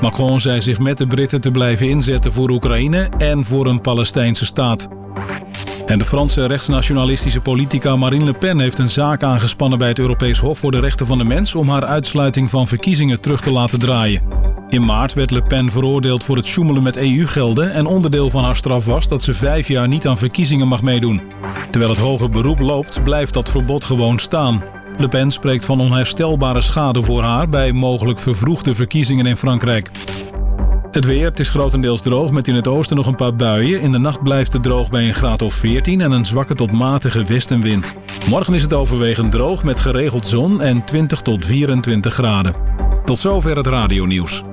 Macron zei zich met de Britten te blijven inzetten voor Oekraïne en voor een Palestijnse staat. En de Franse rechtsnationalistische politica Marine Le Pen heeft een zaak aangespannen bij het Europees Hof voor de Rechten van de Mens om haar uitsluiting van verkiezingen terug te laten draaien. In maart werd Le Pen veroordeeld voor het sjoemelen met EU-gelden en onderdeel van haar straf was dat ze 5 jaar niet aan verkiezingen mag meedoen. Terwijl het hoger beroep loopt, blijft dat verbod gewoon staan. Le Pen spreekt van onherstelbare schade voor haar bij mogelijk vervroegde verkiezingen in Frankrijk. Het weer, het is grotendeels droog met in het oosten nog een paar buien. In de nacht blijft het droog bij een graad of 14 en een zwakke tot matige westenwind. Morgen is het overwegend droog met geregeld zon en 20 tot 24 graden. Tot zover het radionieuws.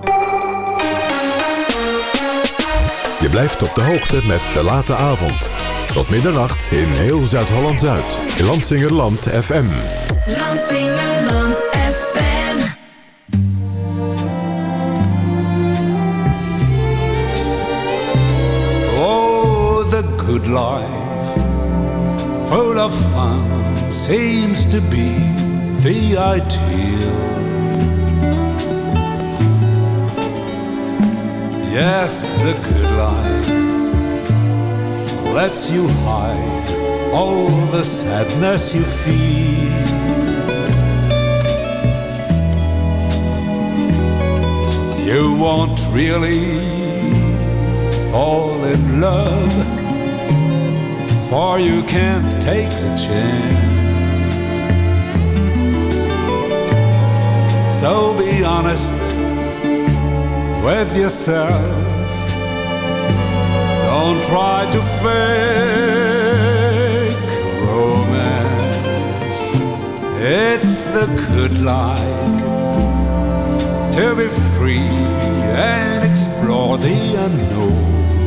Je blijft op de hoogte met De Late Avond. Tot middernacht in heel Zuid-Holland-Zuid. Lansingerland FM. Lansingerland FM. Oh, the good life, full of fun, seems to be the ideal. Yes, the good life lets you hide all the sadness you feel. You won't really fall in love, for you can't take a chance. So be honest with yourself. Don't try to fake romance. It's the good life, to be free and explore the unknown.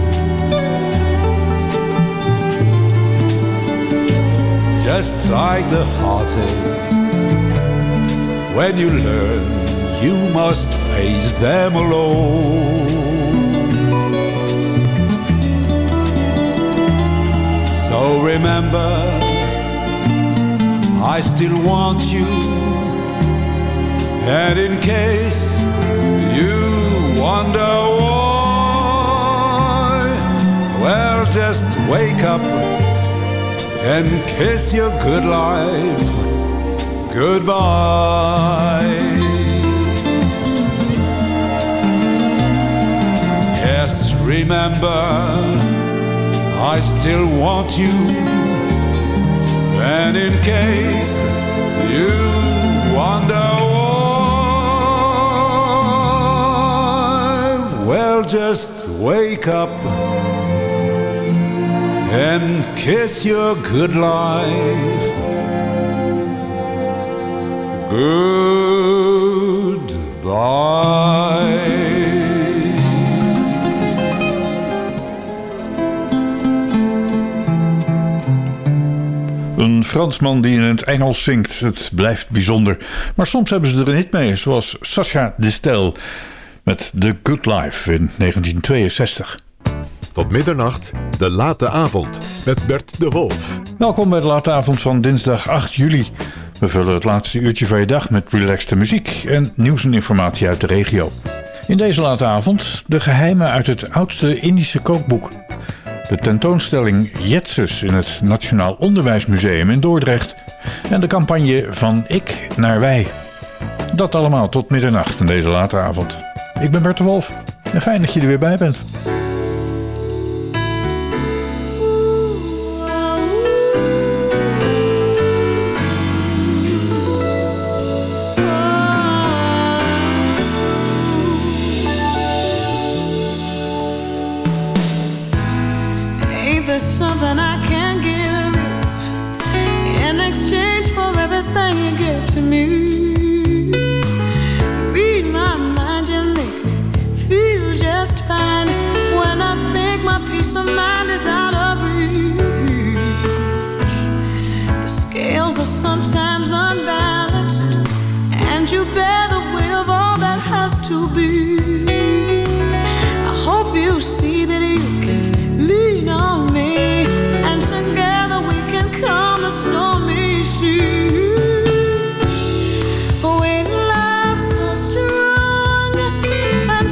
Just like the heartaches, when you learn you must face them alone. So remember, I still want you, and in case you wonder why, well, just wake up and kiss your good life goodbye. Yes, remember, I still want you, and in case you wonder why, well, just wake up and kiss your good life goodbye. Een Fransman die in het Engels zingt, het blijft bijzonder. Maar soms hebben ze er een hit mee, zoals Sacha Distel met The Good Life in 1962. Tot middernacht, De Late Avond met Bert de Wolf. Welkom bij de Late Avond van dinsdag 8 juli. We vullen het laatste uurtje van je dag met relaxte muziek en nieuws en informatie uit de regio. In deze Late Avond de geheimen uit het oudste Indische kookboek. De tentoonstelling Jetsus in het Nationaal Onderwijsmuseum in Dordrecht. En de campagne Van Ik naar Wij. Dat allemaal tot middernacht in deze Late Avond. Ik ben Bert de Wolf en fijn dat je er weer bij bent. There's something I can give in exchange for everything you give to me. Read my mind, you make me feel just fine. When I think my peace of mind is out of reach, the scales are sometimes unbalanced, and you bear the weight of all that has to be. I hope you see that you can lean on me, and together we can calm the stormy seas. When love's so strong, I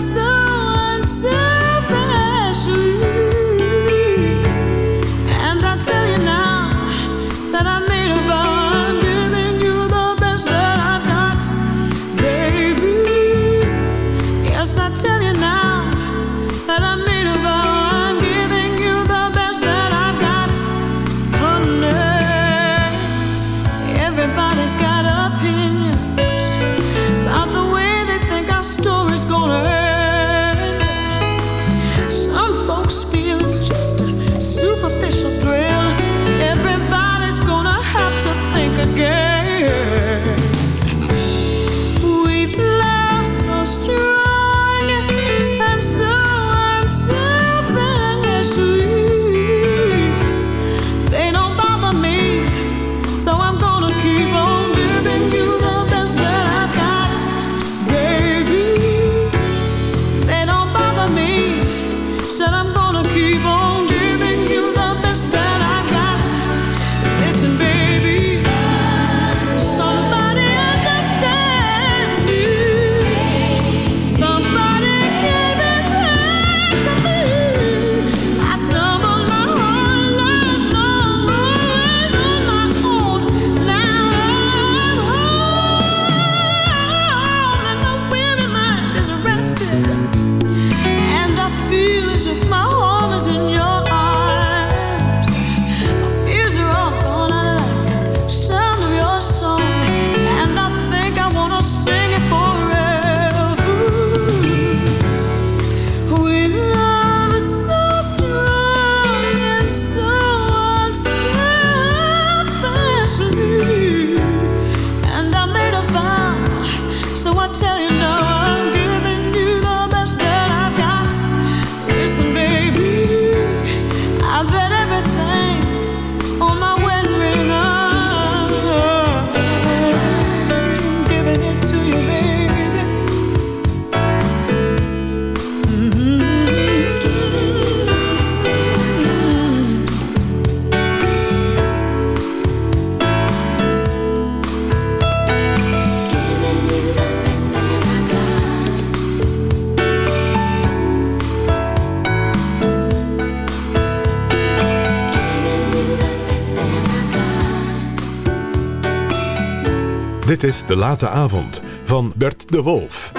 Dit is De Late Avond van Bert de Wolf.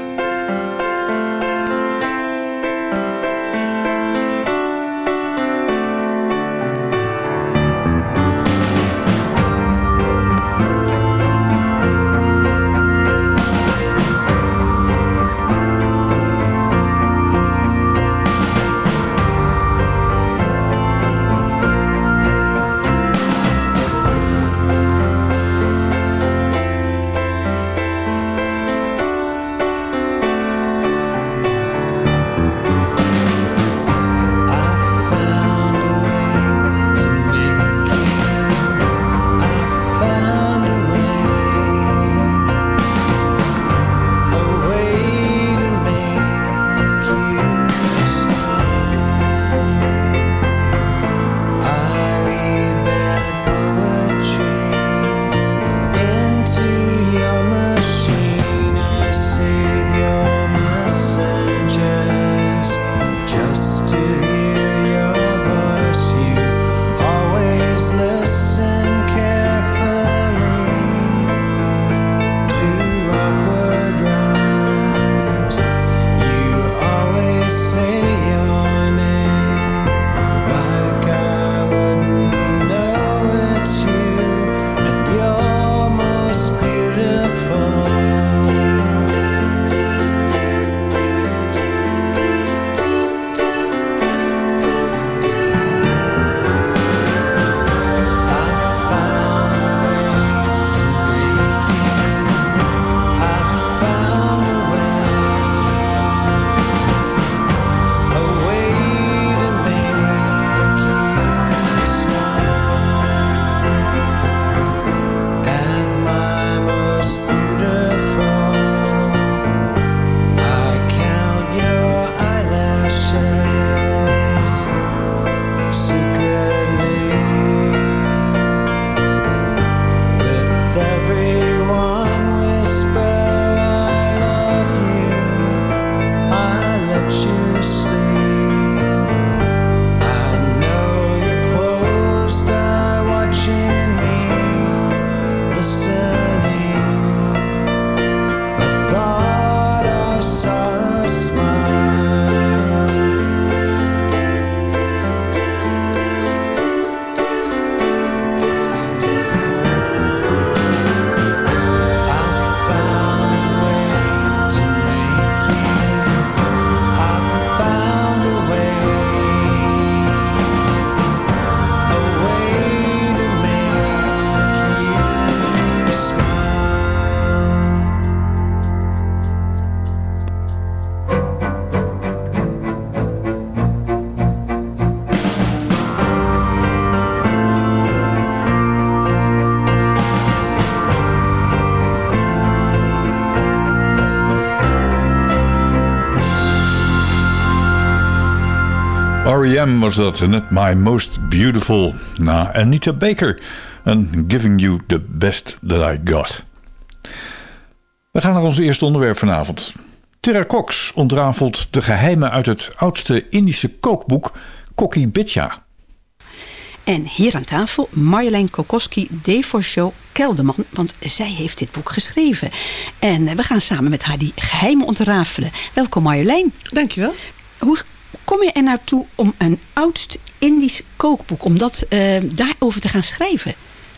R.E.M. was dat, net My Most Beautiful. Na Anita Baker en Giving You The Best That I Got. We gaan naar ons eerste onderwerp vanavond. Tara Cox ontrafelt de geheimen uit het oudste Indische kookboek Kokkie Bidja. En hier aan tafel Marjolein Kokoski-Devorsjo Kelderman, want zij heeft dit boek geschreven. En we gaan samen met haar die geheimen ontrafelen. Welkom Marjolein. Dankjewel. Hoe kom je er naartoe om een oudst Indisch kookboek, om dat daarover te gaan schrijven?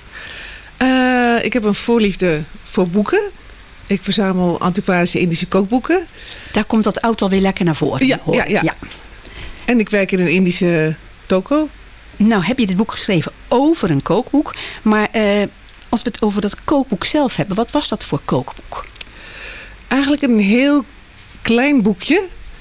Ik heb een voorliefde voor boeken. Ik verzamel antiquarische Indische kookboeken. Daar komt dat oud alweer lekker naar voren. Ja. En ik werk in een Indische toko. Nou heb je dit boek geschreven over een kookboek. Maar als we het over dat kookboek zelf hebben, wat was dat voor kookboek? Eigenlijk een heel klein boekje.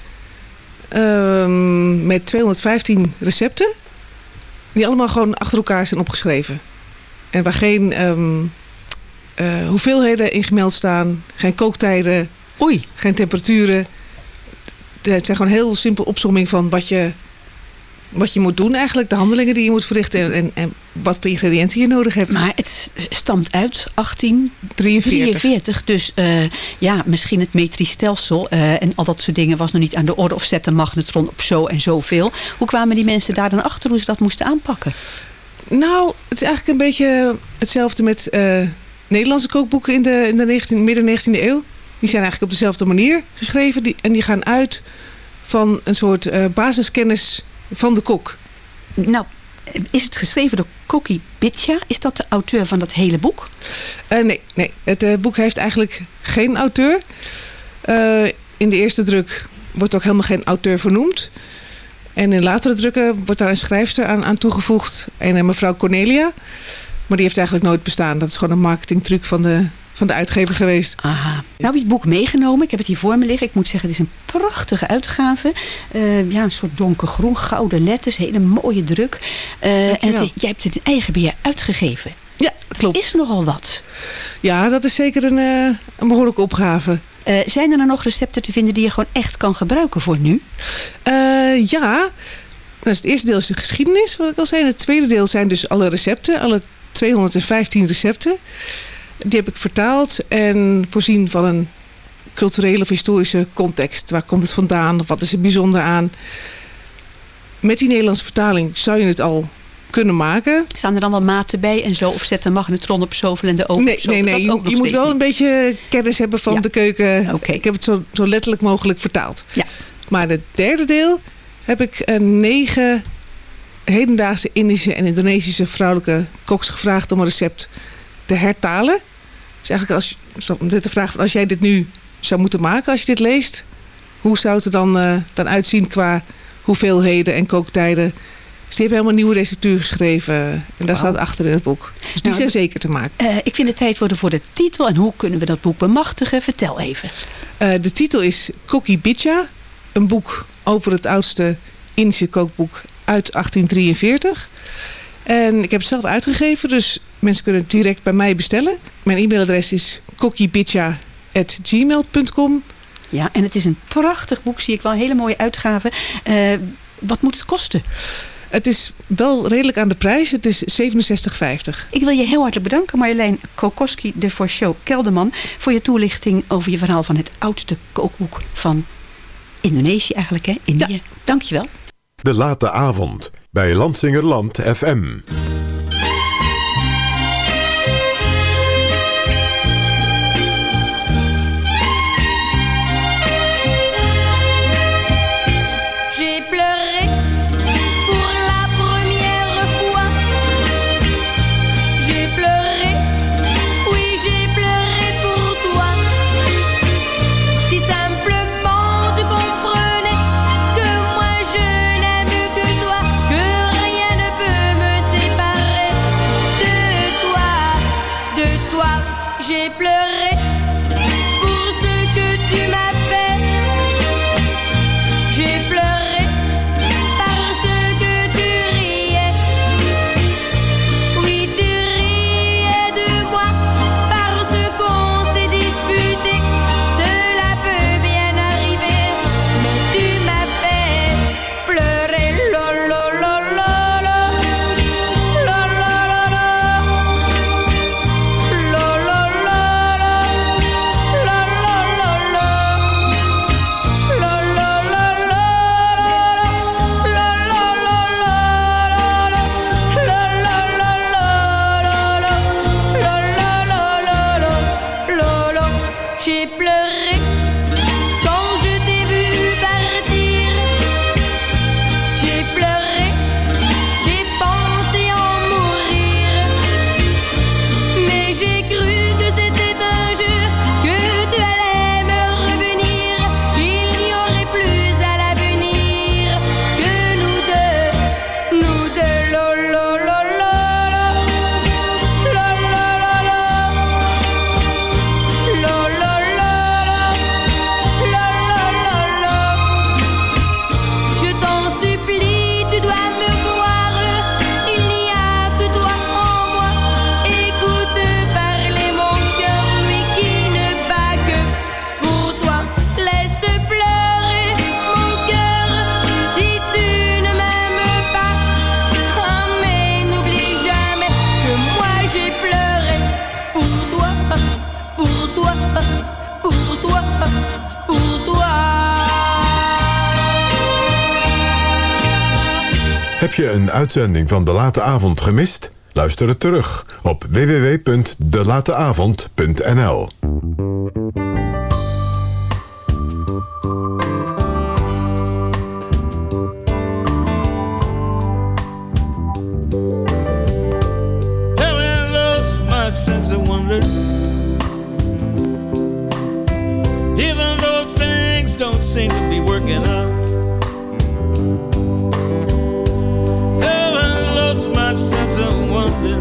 Met 215 recepten. Die allemaal gewoon achter elkaar zijn opgeschreven. En waar geen hoeveelheden in gemeld staan. Geen kooktijden. Geen temperaturen. Het zijn gewoon heel simpel opsomming van wat je moet doen eigenlijk. De handelingen die je moet verrichten. En wat voor ingrediënten je nodig hebt. Maar het stamt uit 1843. Dus misschien het metrisch stelsel en al dat soort dingen was nog niet aan de orde. Of zet de magnetron op zo en zoveel. Hoe kwamen die mensen daar dan achter hoe ze dat moesten aanpakken? Nou, het is eigenlijk een beetje hetzelfde met Nederlandse kookboeken in de midden 19e eeuw. Die zijn eigenlijk op dezelfde manier geschreven. En die gaan uit van een soort basiskennis van de kok. Nou, is het geschreven door Koki Bitja? Is dat de auteur van dat hele boek? Nee. Het boek heeft eigenlijk geen auteur. In de eerste druk wordt ook helemaal geen auteur vernoemd. En in latere drukken wordt daar een schrijfster aan toegevoegd. En mevrouw Cornelia. Maar die heeft eigenlijk nooit bestaan. Dat is gewoon een marketingtruc van de uitgever geweest. Aha. Nou heb je het boek meegenomen. Ik heb het hier voor me liggen. Ik moet zeggen, het is een prachtige uitgave. Een soort donkergroen, gouden letters. Hele mooie druk. En jij hebt het in eigen beheer uitgegeven. Ja, klopt. Is nogal wat. Ja, dat is zeker een behoorlijke opgave. Zijn er nou nog recepten te vinden die je gewoon echt kan gebruiken voor nu? Ja. Dus het eerste deel is de geschiedenis, wat ik al zei. Het tweede deel zijn dus alle recepten. Alle 215 recepten. Die heb ik vertaald en voorzien van een culturele of historische context. Waar komt het vandaan? Of wat is er bijzonder aan? Met die Nederlandse vertaling zou je het al kunnen maken. Staan er dan wel maten bij en zo? Of zet de magnetron op zoveel en de oven op zoveel? Nee. Je moet wel een beetje kennis hebben van de keuken. Okay. Ik heb het zo letterlijk mogelijk vertaald. Ja. Maar het derde deel heb ik 9 hedendaagse Indische en Indonesische vrouwelijke koks gevraagd om een recept te hertalen. Dus eigenlijk de vraag van als jij dit nu zou moeten maken, als je dit leest, hoe zou het er dan uitzien qua hoeveelheden en kooktijden? Dus die hebben helemaal een nieuwe receptuur geschreven. En daar staat achter in het boek. Dus die zijn zeker te maken. Ik vind het tijd worden voor de titel. En hoe kunnen we dat boek bemachtigen? Vertel even. De titel is Koki Bitja. Een boek over het oudste Indische kookboek uit 1843. En ik heb het zelf uitgegeven. Dus mensen kunnen het direct bij mij bestellen. Mijn e-mailadres is kokibitja@gmail.com. Ja, en het is een prachtig boek. Zie ik wel een hele mooie uitgave. Wat moet het kosten? Het is wel redelijk aan de prijs. Het is €67,50. Ik wil je heel hartelijk bedanken, Marjolein Kokoski de Forshow Kelderman, voor je toelichting over je verhaal van het oudste kookboek van Indonesië eigenlijk, hè? Indië. Ja. Dankjewel. De late avond bij Lansingerland FM. Heb je een uitzending van De Late Avond gemist? Luister het terug op www.delateavond.nl. Sense of wonder, even though things don't seem to be working out. Haven't lost my sense of wonder,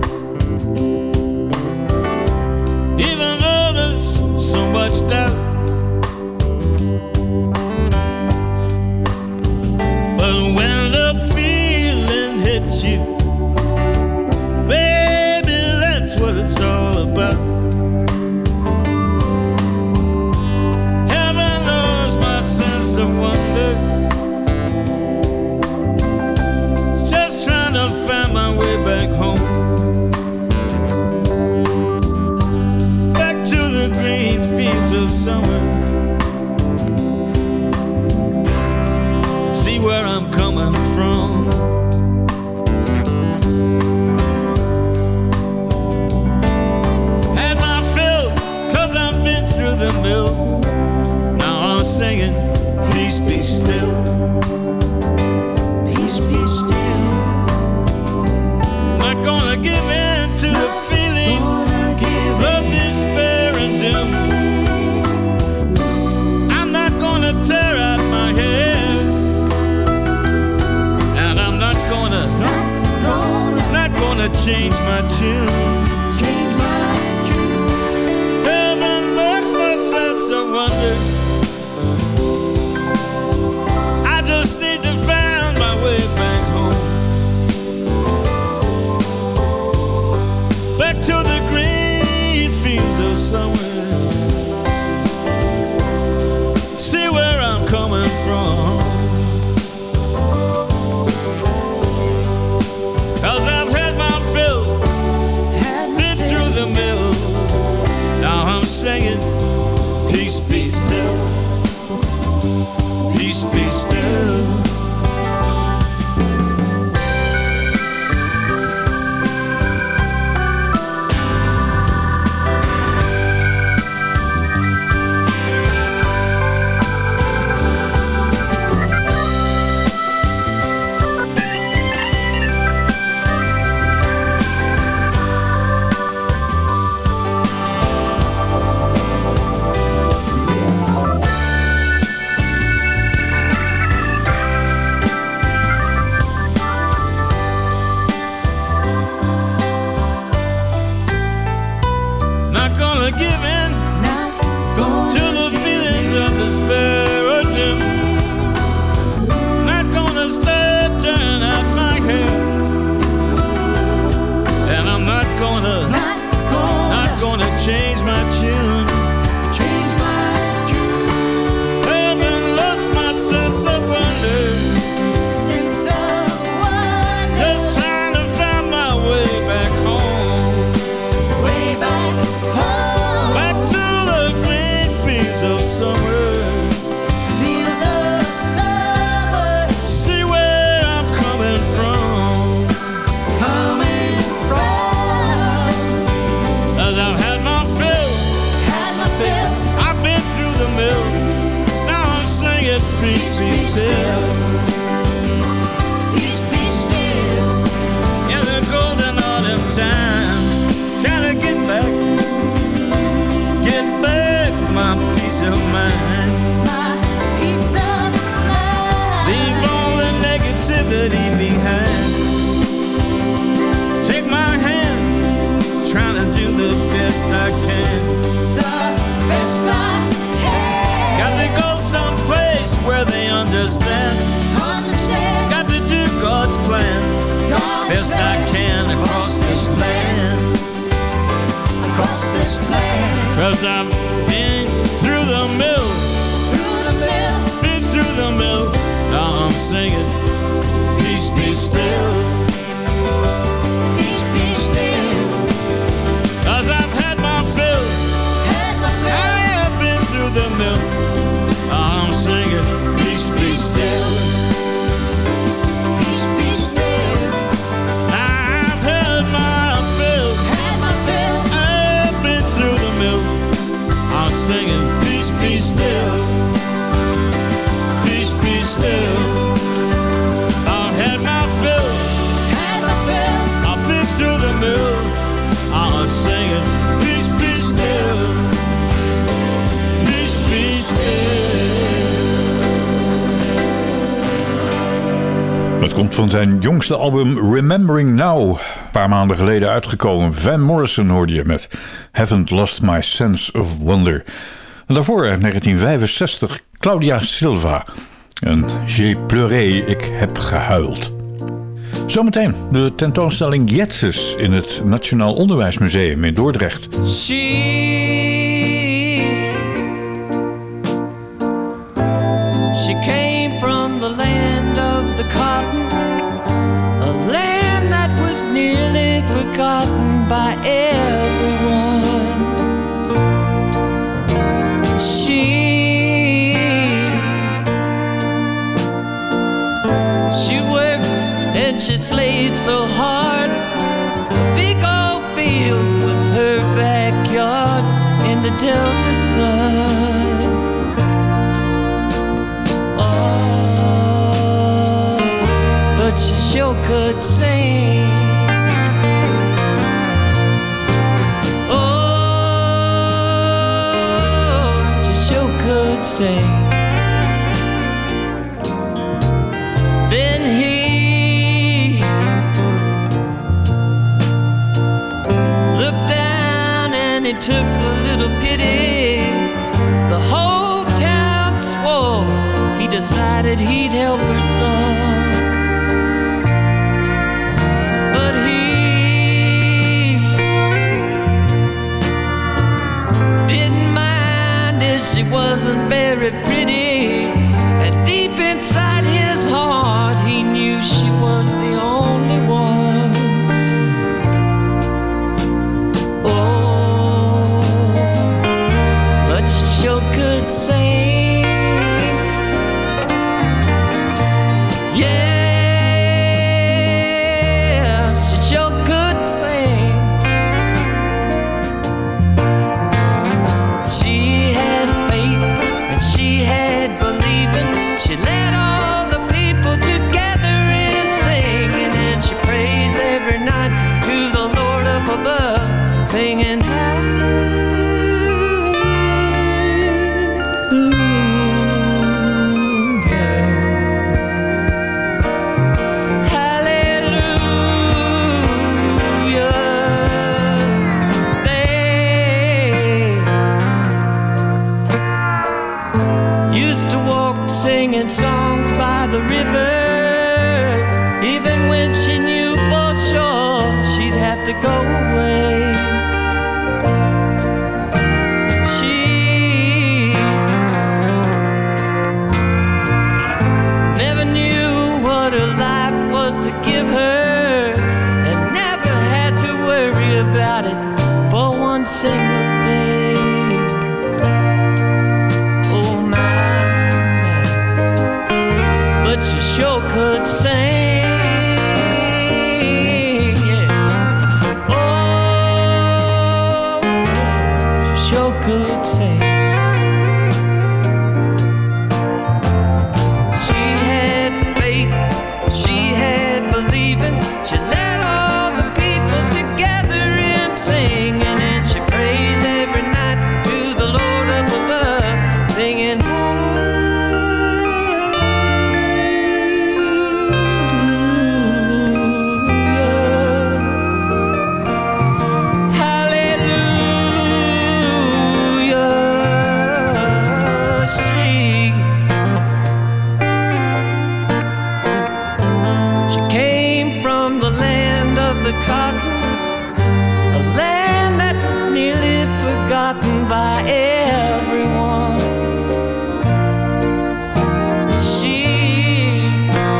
even though there's so much doubt. But when the feeling hits you, what it's all about. Heaven knows my sense of wonder. Just trying to find my way back home. Back to the green fields of summer. See where I'm coming from. The mill. Now I'm singing, peace be still, peace be still. Not gonna give in to the feelings of despair and doom. I'm not gonna tear out my hair, and I'm not gonna change my tune. Wonder. I just need to find my way back home, back to the green fields of summer. See where I'm coming from, 'cause I've had my fill, been through the mill. Now I'm singing, peace be still, peace be still. Change my tune. Change my tune. Haven't lost my sense of wonder. Sense of wonder. Just trying to find my way back home. Way back home. Back to the green fields of summer. Fields of summer. See where I'm coming from. Coming from. As I've had I've been through the mill. Now I'm singing, peace be still, peace be still. Yeah, the golden autumn time, trying to get back my peace of mind. My peace of mind. Leave all the negativity behind. Take my hand, trying to do the best I can. Best I can. Got to go someplace where they understand. Got to do God's plan. Best I can across this land. Across this land. 'Cause I've been through the mill. Through the mill. Been through the mill. Now I'm singing, peace be still. Peace be still. 'Cause I've had my fill. Through the mill, I'm singing, peace be still, peace be still. I've had Het komt van zijn jongste album Remembering Now. Een paar maanden geleden uitgekomen. Van Morrison hoorde je met Haven't Lost My Sense of Wonder. En daarvoor in 1965 Claudia Silva. En J'ai pleuré, ik heb gehuild. Zometeen de tentoonstelling Jetses in het Nationaal Onderwijsmuseum in Dordrecht. She came from the land of the cotton, a land that was nearly forgotten by everyone. She worked and she slaved so hard. The big old field was her backyard in the Delta sun. But she sure could sing. Oh, she sure could sing. Then he looked down and he took a little pity. The whole town swore he decided he'd help her son. She wasn't very pretty, and deep inside his heart he knew she was the only one. Oh, but she sure could sing. Yeah, she sure could sing. She had she had believing. She led all the people together in singing, and she prays every night to the Lord up above, singing singing songs by the river, even when she knew for sure she'd have to go away. She never knew what her life was to give her, and never had to worry about it for one single day. But she sure could sing, yeah. Oh, she sure could sing. She had faith, she had believing. She led all the people together in singing, and she prays every night to the Lord up above, singing. By everyone, she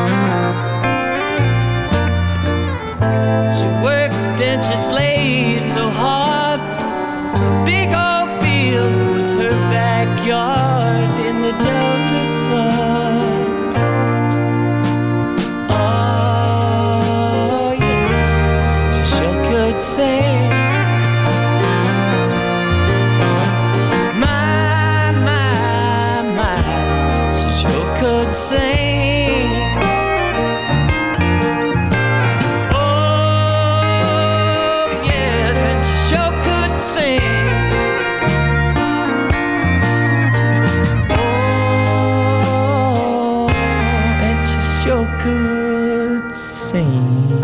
worked and she slaved so hard. The big old field was her backyard in the Delta sun. Oh yes, she sure could sing. Could same.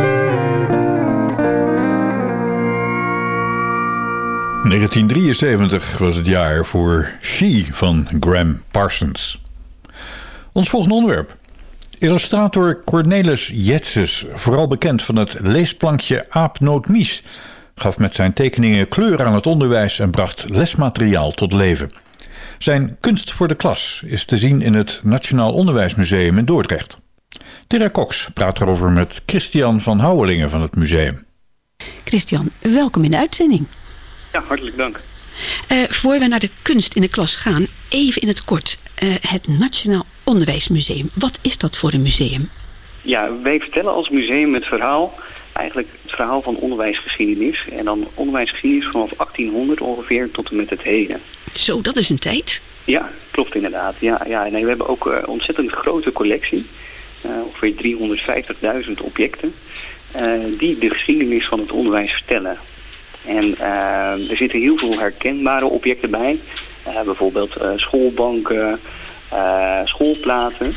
1973 was het jaar voor She van Gram Parsons. Ons volgende onderwerp. Illustrator Cornelis Jetses, vooral bekend van het leesplankje Aap Noot Mies, gaf met zijn tekeningen kleur aan het onderwijs en bracht lesmateriaal tot leven. Zijn Kunst voor de Klas is te zien in het Nationaal Onderwijsmuseum in Dordrecht. Tera Cox praat erover met Christian van Houwelingen van het museum. Christian, welkom in de uitzending. Ja, hartelijk dank. Voor we naar de kunst in de klas gaan, even in het kort. Het Nationaal Onderwijsmuseum. Wat is dat voor een museum? Ja, wij vertellen als museum het verhaal, eigenlijk het verhaal van onderwijsgeschiedenis. En dan onderwijsgeschiedenis vanaf 1800 ongeveer tot en met het heden. Zo, dat is een tijd. Ja, klopt inderdaad. Ja, nee, we hebben ook een ontzettend grote collectie. Ongeveer 350.000 objecten. Die de geschiedenis van het onderwijs vertellen. En er zitten heel veel herkenbare objecten bij. Bijvoorbeeld schoolbanken, schoolplaten.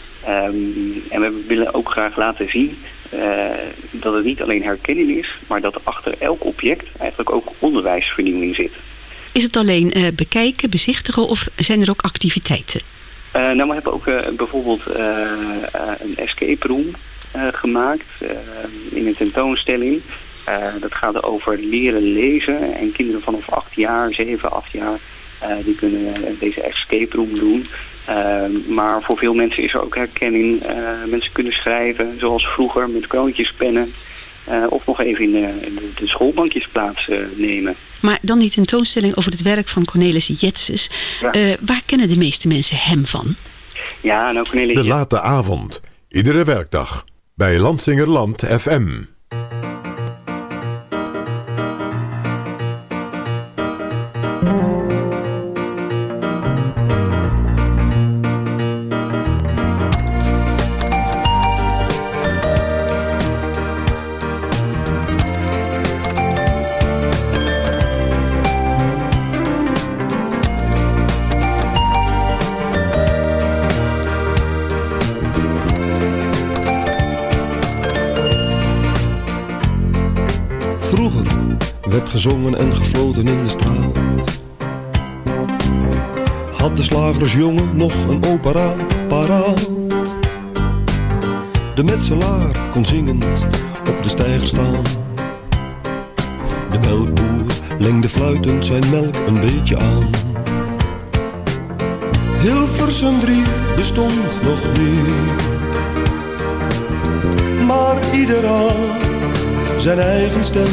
En we willen ook graag laten zien dat het niet alleen herkenning is, maar dat achter elk object eigenlijk ook onderwijsvernieuwing zit. Is het alleen bekijken, bezichtigen of zijn er ook activiteiten? Nou, we hebben ook bijvoorbeeld een escape room gemaakt in een tentoonstelling. Dat gaat over leren lezen en kinderen vanaf 8 jaar, 7, 8 jaar, die kunnen deze escape room doen. Maar voor veel mensen is er ook herkenning. Mensen kunnen schrijven zoals vroeger met kroontjespennen. Of nog even in de schoolbankjes plaatsnemen. Maar dan die tentoonstelling over het werk van Cornelis Jetses. Ja. Waar kennen de meeste mensen hem van? Ja, nou Cornelis... De late avond. Iedere werkdag. Bij Lansingerland FM. Werd gezongen en gefloten in de straat. Had de slagersjongen nog een opera paraat. De metselaar kon zingend op de steiger staan. De melkboer lengde fluitend zijn melk een beetje aan. Hilversum 3 bestond nog niet, maar ieder had zijn eigen stem.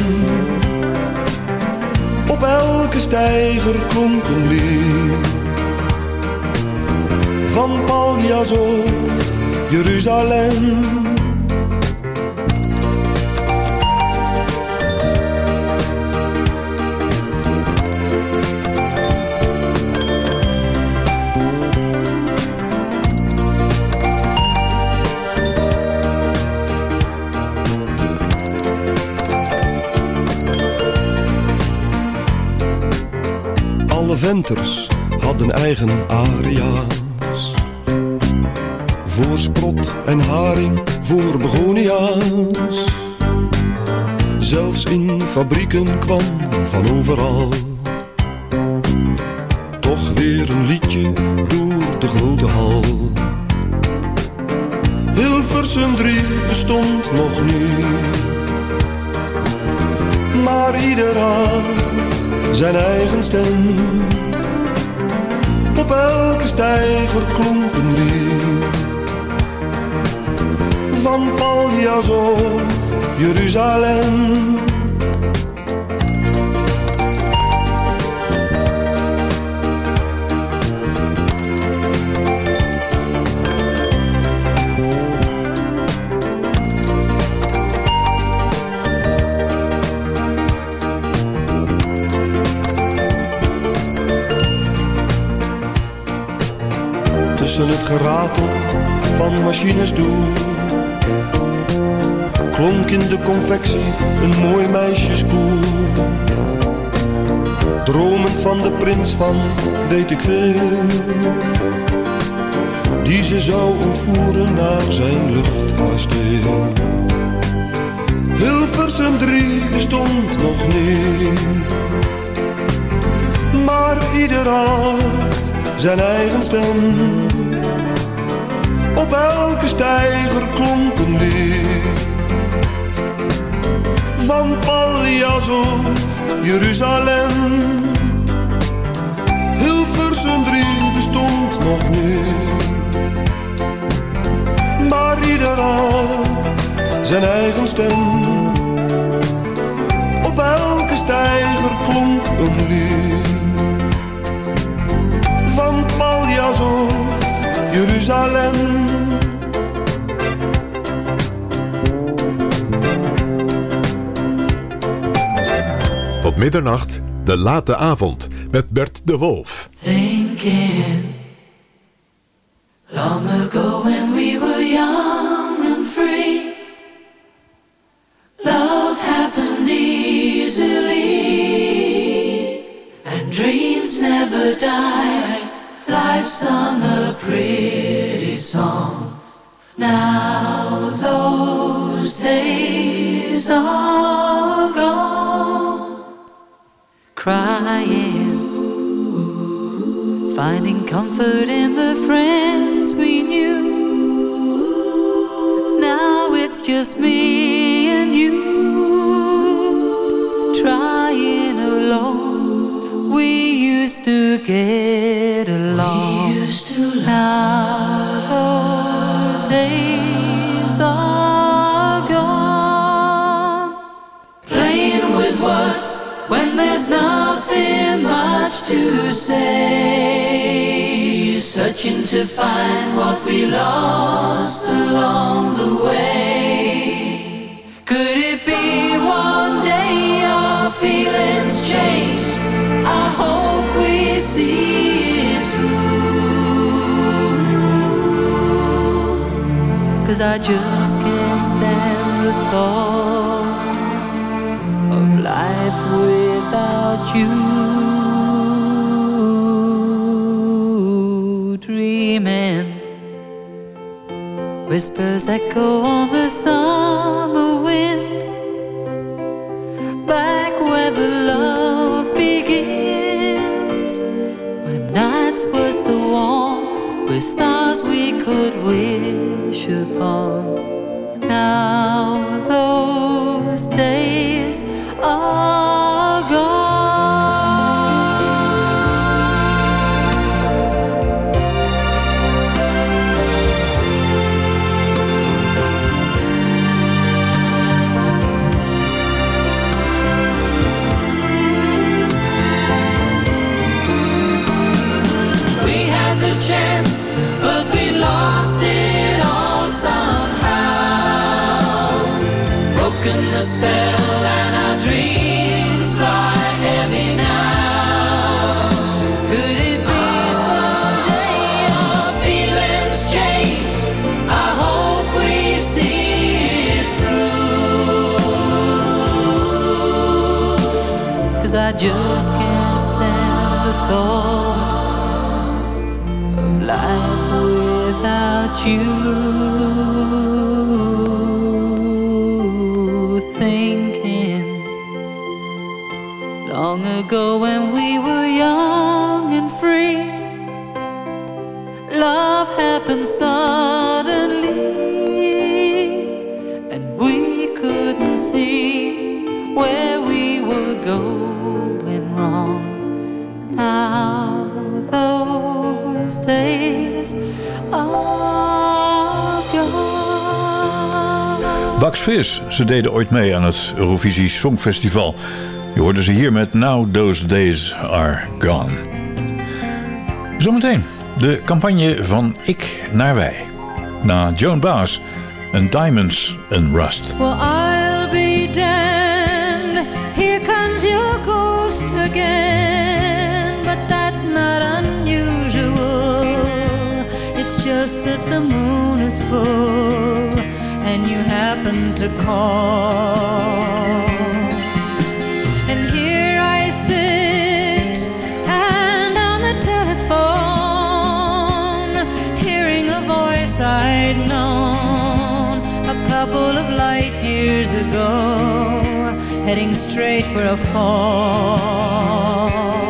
Op elke steiger klonk een lied van Paljas of Jeruzalem. Alle venters hadden eigen aria's. Voor sprot en haring, voor begonia's. Zelfs in fabrieken kwam van overal toch weer een liedje door de grote hal. Hilversum 3 bestond nog niet, maar ieder had zijn eigen stem. Op elke steiger klonk een lied van Paljas of Jeruzalem. Tussen het geratel van machines door klonk in de confectie een mooi meisjeskoor. Dromend van de prins van weet ik veel, die ze zou ontvoeren naar zijn luchtkasteel. Hilversum 3 bestond nog niet. Maar ieder had zijn eigen stem. Op elke steiger klonk een lied. Van Paljas of Jeruzalem. Hilversum 3 bestond nog niet. Maar ieder had zijn eigen stem. Op elke steiger klonk een lied. Van Paljas of Jeruzalem. Tot middernacht, de late avond met Bert de Wolf. Thinking long ago when we were young and free, love happened easily, and dreams never die. Life sung a pretty song. Now those days are gone. Crying, finding comfort in the friends we knew. Now it's just me and you, trying alone. We used to get along. Now those days are gone. Playing with words when there's nothing much to say, searching to find what we lost along the way. Could it be one day our feelings changed? I hope we see it through, 'cause I just can't stand the thought of life without you. Dreaming, whispers echo on the summer wind, back where the love begins, when nights were so warm with stars we could wish upon. Now those days are gone. We had the chance, but we lost it all somehow. Broken the spell and our dreams lie heavy now. Could it be someday our feelings changed? I hope we see it through, 'cause I just can't stand the thought of life without you. Thinking long ago when we were young and free, love happened suddenly, and we couldn't see where we were going wrong. Now those days are gone. Bucks Fizz, ze deden ooit mee aan het Eurovisie Songfestival. Je hoorde ze hier met Now Those Days Are Gone. Zometeen de campagne van Ik naar Wij. Na Joan Baez en Diamonds and Rust. Well, I'll be damned, here comes your ghost again. But that's not unusual. It's just that the moon is full and you happen to call. And here I sit, and on the telephone, hearing a voice I'd known, a couple of light years ago, heading straight for a fall.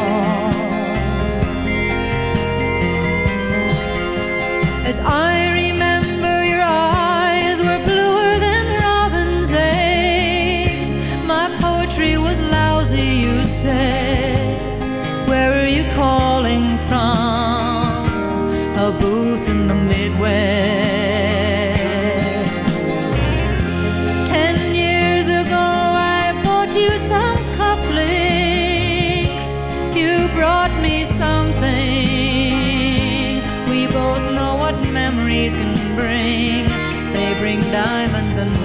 As I remember, your eyes were bluer than robin's eggs. My poetry was lousy, you said. Where are you calling from? A booth in the Midwest. 10 years ago I bought you some cufflinks. You brought me something. We both know what memories can bring. They bring diamonds and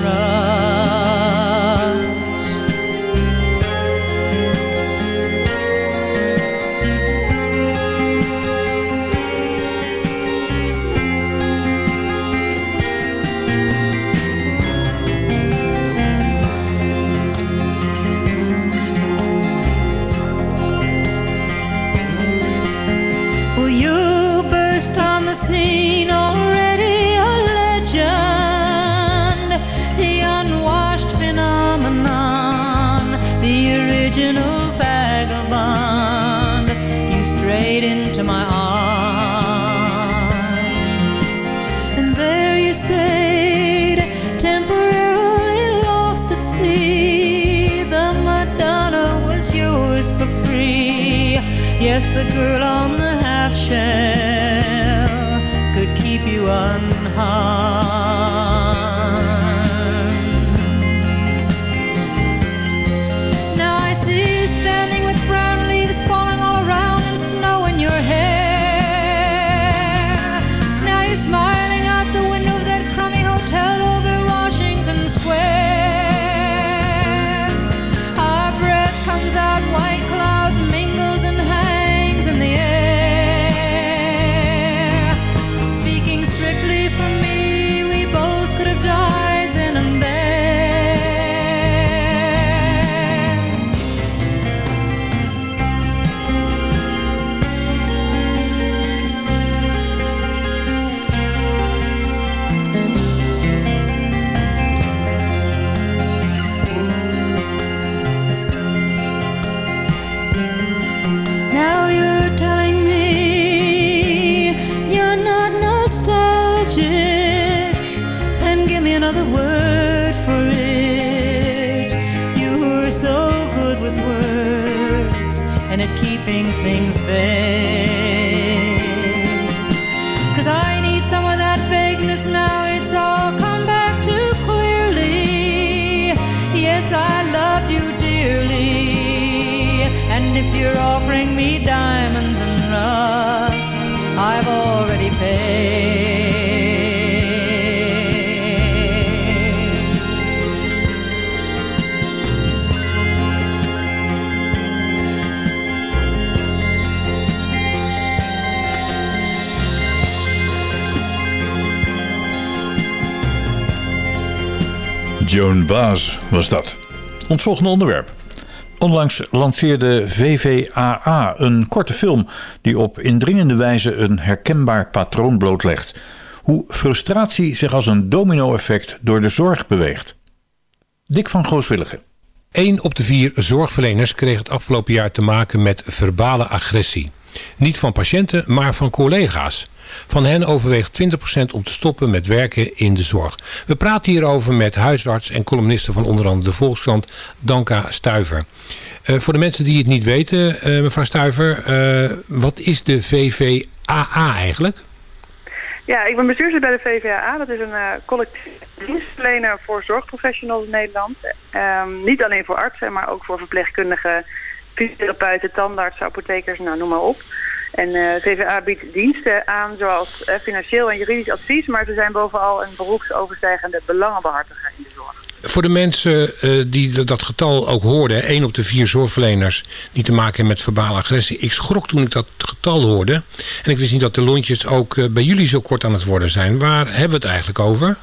rust. You burst on the scene, already a legend, the unwashed phenomenon, the original vagabond. You strayed into my arms, and there you stayed, temporarily lost at sea. The Madonna was yours for free. Yes, the girl on the half shell could keep you unharmed. Now I see you standing with brown leaves falling all around and snow in your hair. Now you're smiling out the window of that crummy hotel over Washington Square. Our breath comes out, white clouds mingles and hangs in the air. Speaking strictly for me, we both could have died then and there. Now you're telling me you're not nostalgic. Then give me another word for it. You were so good with words and at keeping things vague. 'Cause I need some of that vagueness now. It's all come back too clearly. Yes, I loved you dearly. And if you're offering me diamonds and rust, I've already paid. Joan Baez was dat. Ons volgende onderwerp. Onlangs lanceerde VVAA een korte film die op indringende wijze een herkenbaar patroon blootlegt. Hoe frustratie zich als een domino-effect door de zorg beweegt. Dick van Gooswilligen. 1 op de 4 zorgverleners kreeg het afgelopen jaar te maken met verbale agressie. Niet van patiënten, maar van collega's. Van hen overweegt 20% om te stoppen met werken in de zorg. We praten hierover met huisarts en columniste van onder andere de Volkskrant, Danka Stuyver. Voor de mensen die het niet weten, mevrouw Stuyver, wat is de VVAA eigenlijk? Ja, ik ben bestuurslid bij de VVAA. Dat is een collectief dienstverlener voor zorgprofessionals in Nederland. Niet alleen voor artsen, maar ook voor verpleegkundigen, fysiotherapeuten, tandartsen, apothekers, nou, noem maar op. En VVA biedt diensten aan zoals financieel en juridisch advies, maar ze zijn bovenal een beroepsoverstijgende belangenbehartiger in de zorg. Voor de mensen die dat getal ook hoorden, 1 op de 4 zorgverleners die te maken hebben met verbale agressie. Ik schrok toen ik dat getal hoorde. En ik wist niet dat de lontjes ook bij jullie zo kort aan het worden zijn. Waar hebben we het eigenlijk over?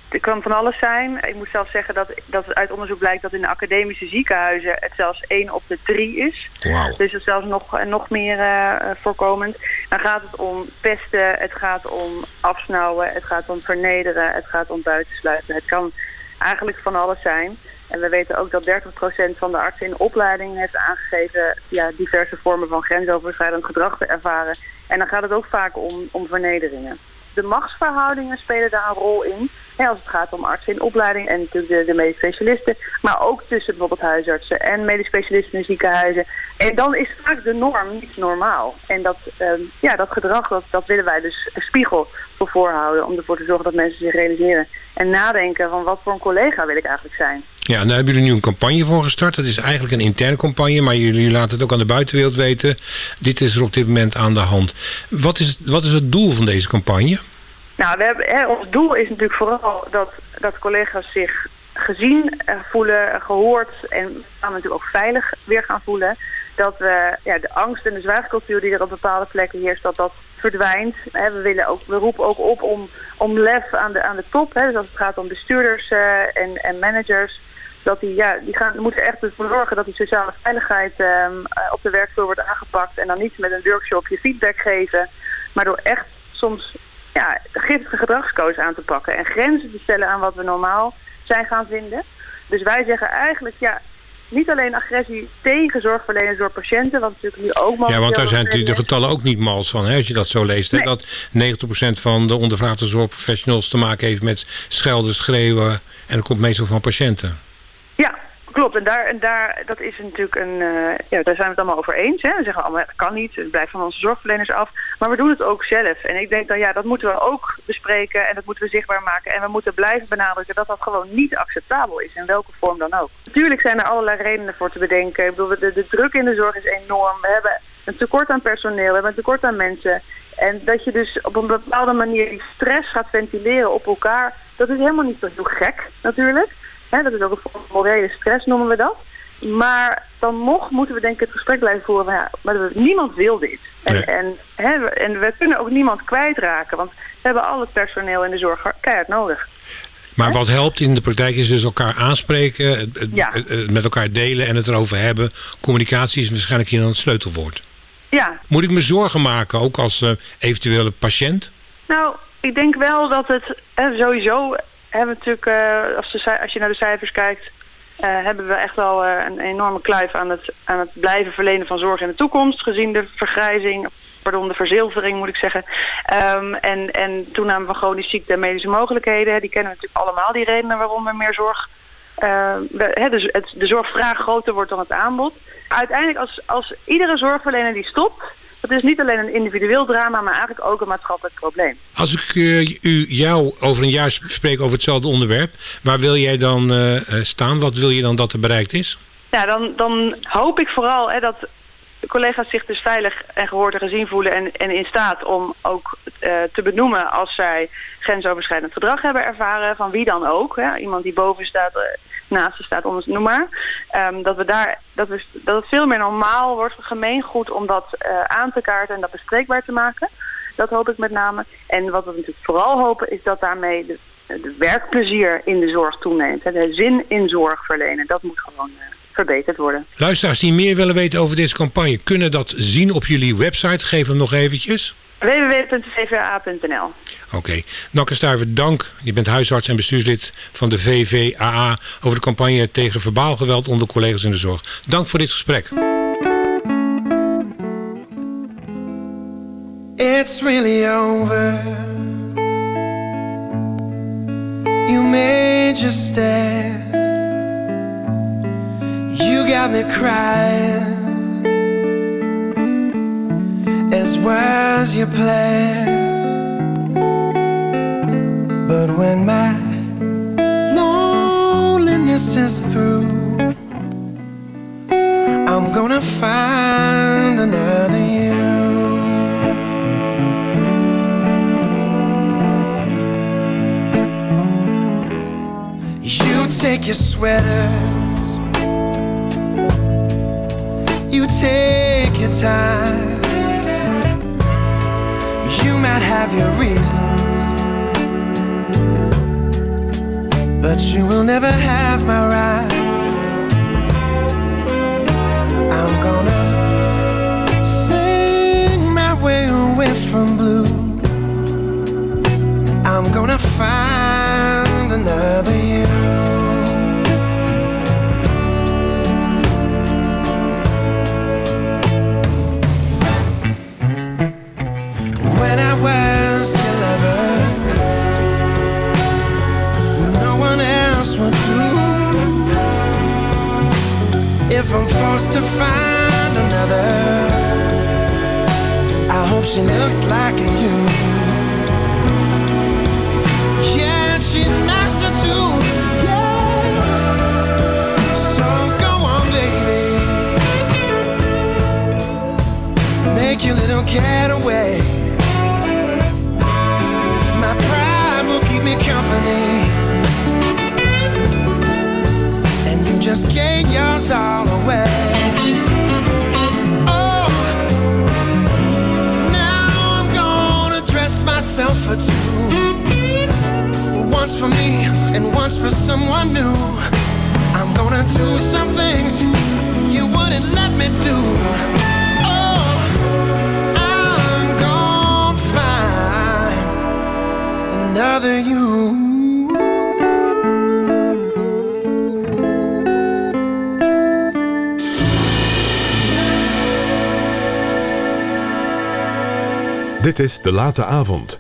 Het kan van alles zijn. Ik moet zelfs zeggen dat uit onderzoek blijkt dat in de academische ziekenhuizen het zelfs 1 op de 3 is. Wow. Dus het is zelfs nog meer voorkomend. Dan gaat het om pesten, het gaat om afsnauwen, het gaat om vernederen, het gaat om buitensluiten. Het kan eigenlijk van alles zijn. En we weten ook dat 30% van de artsen in opleiding heeft aangegeven diverse vormen van grensoverschrijdend gedrag te ervaren. En dan gaat het ook vaak om vernederingen. De machtsverhoudingen spelen daar een rol in. Als het gaat om artsen in opleiding en natuurlijk de medisch specialisten. Maar ook tussen bijvoorbeeld huisartsen en medisch specialisten in ziekenhuizen. En dan is vaak de norm niet normaal. En dat gedrag, dat willen wij dus een spiegel voor voorhouden. Om ervoor te zorgen dat mensen zich realiseren. En nadenken van wat voor een collega wil ik eigenlijk zijn. Ja, en daar hebben jullie nu een campagne voor gestart. Dat is eigenlijk een interne campagne, maar jullie laten het ook aan de buitenwereld weten. Dit is er op dit moment aan de hand. Wat is het doel van deze campagne? Nou, ons doel is natuurlijk vooral dat collega's zich gezien voelen, gehoord en natuurlijk ook veilig weer gaan voelen. Dat we de angst en de zwijgcultuur die er op bepaalde plekken heerst, dat verdwijnt. We roepen ook op om lef aan de top. Dus als het gaat om bestuurders en managers, dat die moeten echt ervoor zorgen dat die sociale veiligheid op de werkvloer wordt aangepakt. En dan niet met een workshopje feedback geven, maar door echt soms giftige gedragscodes aan te pakken en grenzen te stellen aan wat we normaal zijn gaan vinden. Dus wij zeggen eigenlijk, niet alleen agressie tegen zorgverleners door patiënten, wat natuurlijk nu ook mogelijk. Ja, want daar zijn natuurlijk de getallen ook niet mals van, als je dat zo leest. Nee. Hè? Dat 90% van de ondervraagde zorgprofessionals te maken heeft met schelden, schreeuwen en dat komt meestal van patiënten. Ja, klopt. En daar dat is natuurlijk daar zijn we het allemaal over eens. Hè? We zeggen allemaal, het kan niet, het blijft van onze zorgverleners af. Maar we doen het ook zelf. En ik denk dan, dat moeten we ook bespreken en dat moeten we zichtbaar maken. En we moeten blijven benadrukken dat dat gewoon niet acceptabel is, in welke vorm dan ook. Natuurlijk zijn er allerlei redenen voor te bedenken. Ik bedoel, de druk in de zorg is enorm. We hebben een tekort aan personeel, we hebben een tekort aan mensen. En dat je dus op een bepaalde manier die stress gaat ventileren op elkaar, dat is helemaal niet zo heel gek natuurlijk. Dat is ook een vorm van morele stress, noemen we dat. Maar dan nog moeten we denk ik het gesprek blijven voeren. Maar niemand wil dit. En we kunnen ook niemand kwijtraken. Want we hebben al het personeel in de zorg keihard nodig. Maar wat helpt in de praktijk is dus elkaar aanspreken, met elkaar delen en het erover hebben. Communicatie is waarschijnlijk hier dan het sleutelwoord. Ja. Moet ik me zorgen maken, ook als eventuele patiënt? Nou, ik denk wel dat het sowieso... hebben we natuurlijk, als je naar de cijfers kijkt, hebben we echt wel een enorme kluif aan het blijven verlenen van zorg in de toekomst, gezien de vergrijzing, de verzilvering moet ik zeggen. En toename van chronische ziekte en medische mogelijkheden, die kennen we natuurlijk allemaal, die redenen waarom we meer zorg, dus de zorgvraag groter wordt dan het aanbod. Uiteindelijk als iedere zorgverlener die stopt, dat is niet alleen een individueel drama, maar eigenlijk ook een maatschappelijk probleem. Als ik jou over een jaar spreek over hetzelfde onderwerp, waar wil jij dan staan? Wat wil je dan dat er bereikt is? Ja, dan hoop ik vooral dat de collega's zich dus veilig en gehoord en gezien voelen en in staat om ook te benoemen als zij grensoverschrijdend gedrag hebben ervaren, van wie dan ook. Iemand die boven staat, naast staat, noem maar. Dat het veel meer normaal wordt, gemeengoed om dat aan te kaarten en dat bespreekbaar te maken. Dat hoop ik met name. En wat we natuurlijk vooral hopen is dat daarmee de werkplezier in de zorg toeneemt. De zin in zorg verlenen, dat moet gewoon verbeterd worden. Luisteraars die meer willen weten over deze campagne, kunnen dat zien op jullie website. Geef hem nog eventjes. www.vva.nl. Oké. Nakke Stuyver, dank. Je bent huisarts en bestuurslid van de VVAA over de campagne tegen verbaal geweld onder collega's in de zorg. Dank voor dit gesprek. It's really over. You made your stand. You got me crying. As was your plan. But when my loneliness is through, I'm gonna find another you. You take your sweaters, you take your time. You might have your reasons, but you will never have my right. I'm gonna sing my way away from blue. I'm gonna find another you. When I was 11, no one else would do. If I'm forced to find another, I hope she looks like you. Yeah, and she's nicer too. Yeah. So go on, baby, make your little getaway. My pride will keep me company, and you just gave yours all away. Oh, now I'm gonna dress myself for two, once for me and once for someone new. I'm gonna do some things you wouldn't let me do. Oh, I'm gonna find another you. Dit is De Late Avond.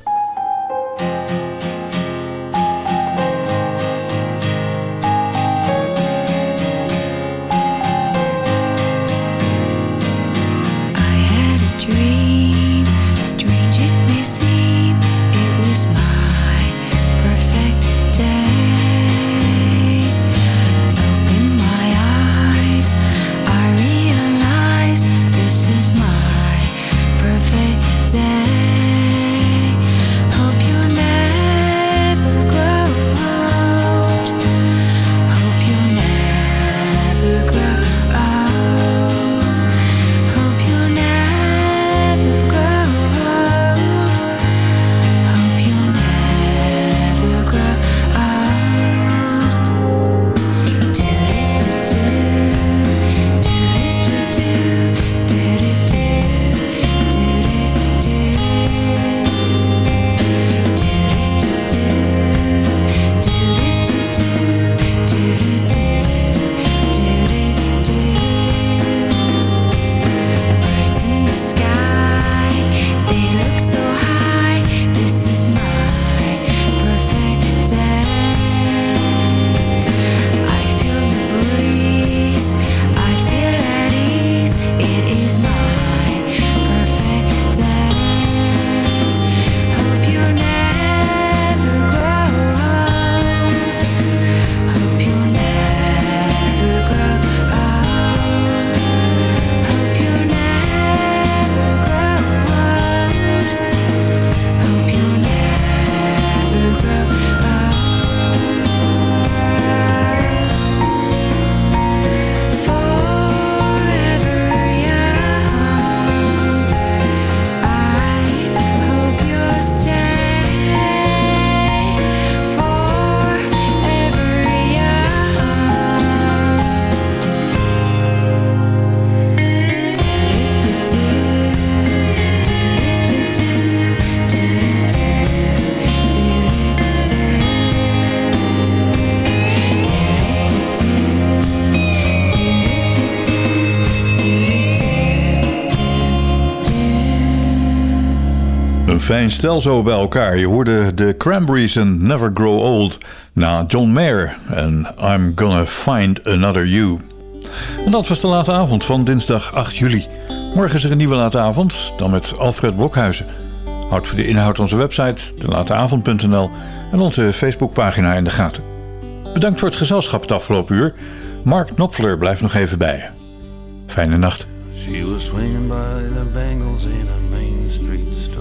Fijn stel zo bij elkaar. Je hoorde de Cranberries en Never Grow Old na John Mayer en I'm Gonna Find Another You. En dat was de late avond van dinsdag 8 juli. Morgen is er een nieuwe late avond, dan met Alfred Blokhuizen. Houd voor de inhoud onze website, delateavond.nl en onze Facebookpagina in de gaten. Bedankt voor het gezelschap het afgelopen uur. Mark Knopfler blijft nog even bij je. Fijne nacht. She was swinging by the bangles in a Main Street store.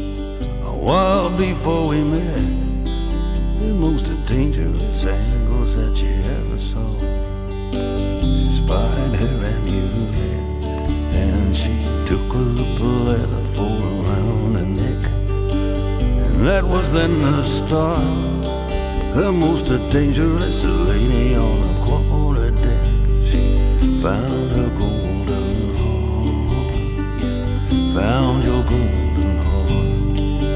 A while before we met, the most dangerous angles that you ever saw. She spied her amulet, and she took a little leather for around her neck. And that was then the start the most dangerous lady on the quarter deck. She found her golden heart. Yeah, found your golden heart.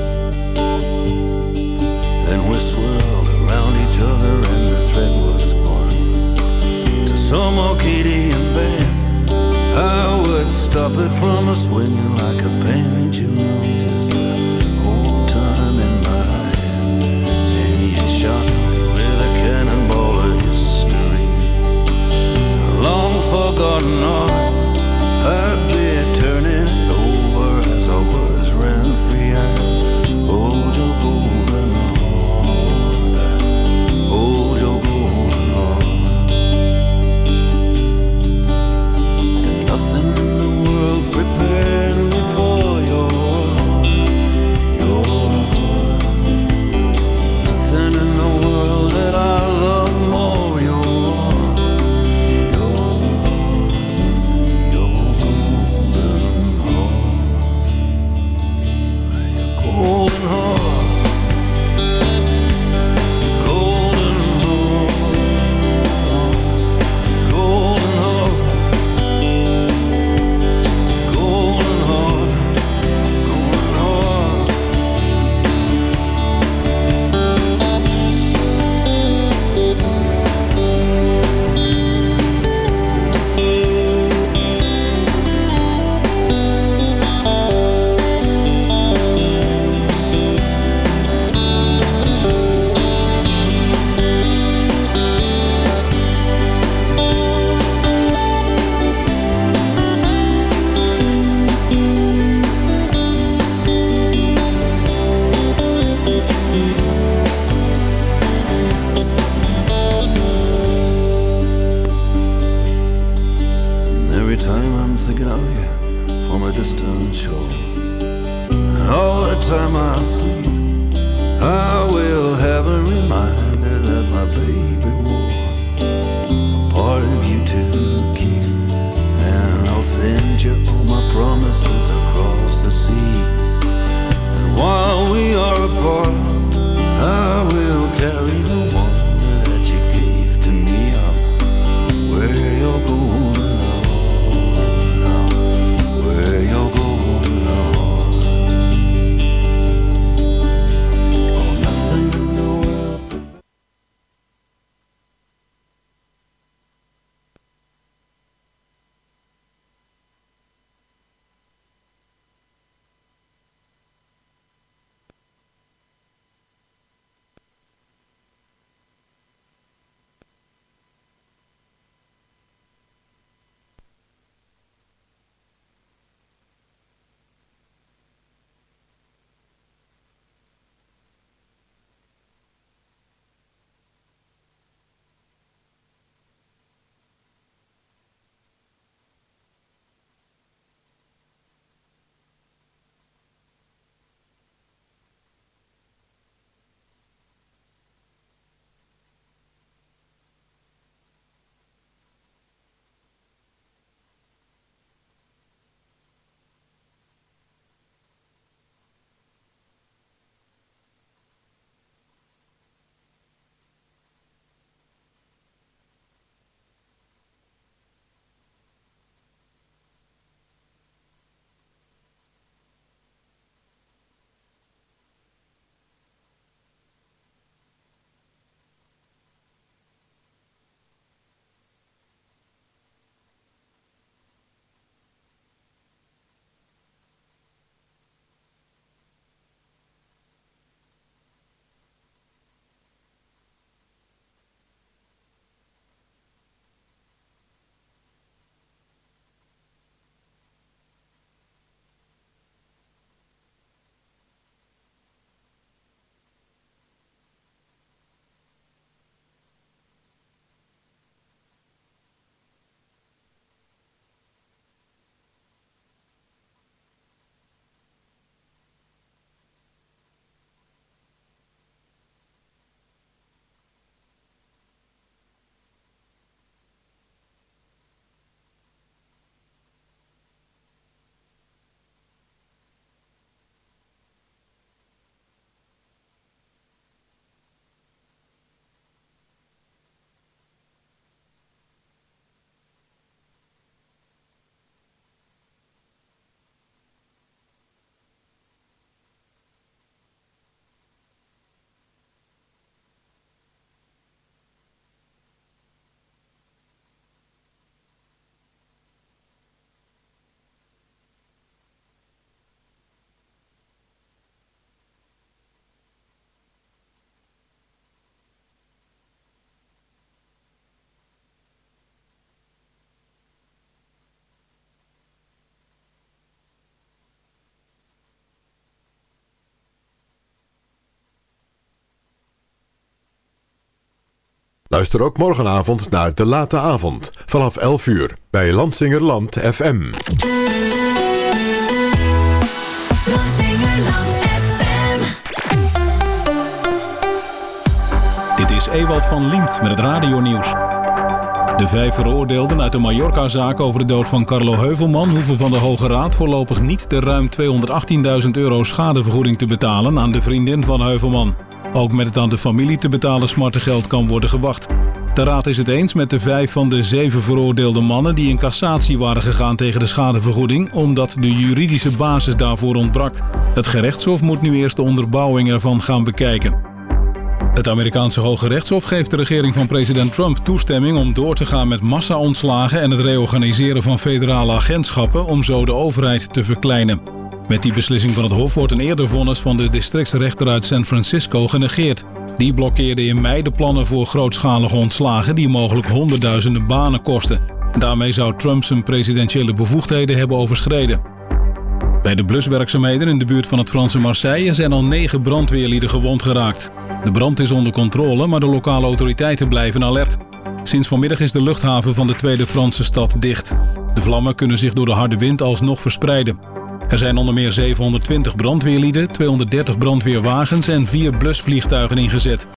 Then we swirled around each other and the thread was spun to some Arcadian band. I would stop it from swinging like a pendulum. Just hold time in my hand, and he shot with a cannonball of history. A long forgotten art, I'd be turning it over as our words ran free. I hold your golden heart, I hold your golden heart. Nothing in the world prepared me for your heart. Nothing in the world that I love more. Your golden heart. Your golden heart. Your golden heart. Your golden heart. Golden heart, golden heart. And every time I'm thinking of you from a distant shore, all the time I sleep, I will have a reminder that my baby wore a part of you to keep. And I'll send you all my promises across the sea. And while we are apart, I will carry the wonder that you gave to me. I'll wear your golden heart. I'll wear your golden heart. Luister ook morgenavond naar De Late Avond vanaf 11 uur bij Lansingerland FM. Dit is Ewald van Liemt met het radionieuws. De 5 veroordeelden uit de Mallorca-zaak over de dood van Carlo Heuvelman hoeven van de Hoge Raad voorlopig niet de ruim €218.000 schadevergoeding te betalen aan de vriendin van Heuvelman. Ook met het aan de familie te betalen smartengeld kan worden gewacht. De Raad is het eens met de 5 van de 7 veroordeelde mannen die in cassatie waren gegaan tegen de schadevergoeding, omdat de juridische basis daarvoor ontbrak. Het gerechtshof moet nu eerst de onderbouwing ervan gaan bekijken. Het Amerikaanse Hoge Rechtshof geeft de regering van president Trump toestemming om door te gaan met massa-ontslagen en het reorganiseren van federale agentschappen om zo de overheid te verkleinen. Met die beslissing van het Hof wordt een eerder vonnis van de districtsrechter uit San Francisco genegeerd. Die blokkeerde in mei de plannen voor grootschalige ontslagen die mogelijk honderdduizenden banen kosten. Daarmee zou Trump zijn presidentiële bevoegdheden hebben overschreden. Bij de bluswerkzaamheden in de buurt van het Franse Marseille zijn al 9 brandweerlieden gewond geraakt. De brand is onder controle, maar de lokale autoriteiten blijven alert. Sinds vanmiddag is de luchthaven van de tweede Franse stad dicht. De vlammen kunnen zich door de harde wind alsnog verspreiden. Er zijn onder meer 720 brandweerlieden, 230 brandweerwagens en 4 blusvliegtuigen ingezet.